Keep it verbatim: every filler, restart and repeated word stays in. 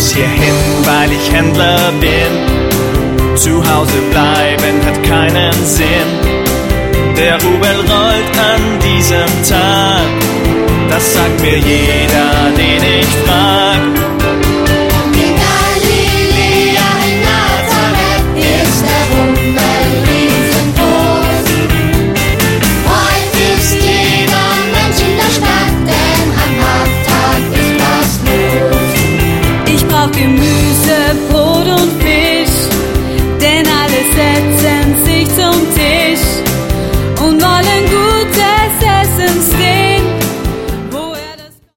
muss hierhin, weil ich Händler bin. Zu Hause bleiben hat keinen Sinn. Der Rubel rollt an diesem Tag, das sagt mir jeder, den ich frag. In Galiläa, in Nazareth, ist der Rubel riesengroß. Heut ist jeder Mensch in der Stadt, denn am Markttag ist was los. Ich brauch Gemüse, Brot und Fisch, denn alle setzen sich zum Tisch und wollen gutes Essen sehen.